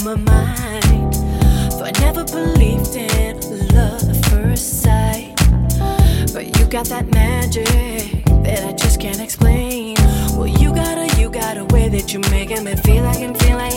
my mind. Though I never believed in love at first sight, but you got that magic that I just can't explain. Well, you got a way that you're making me feel like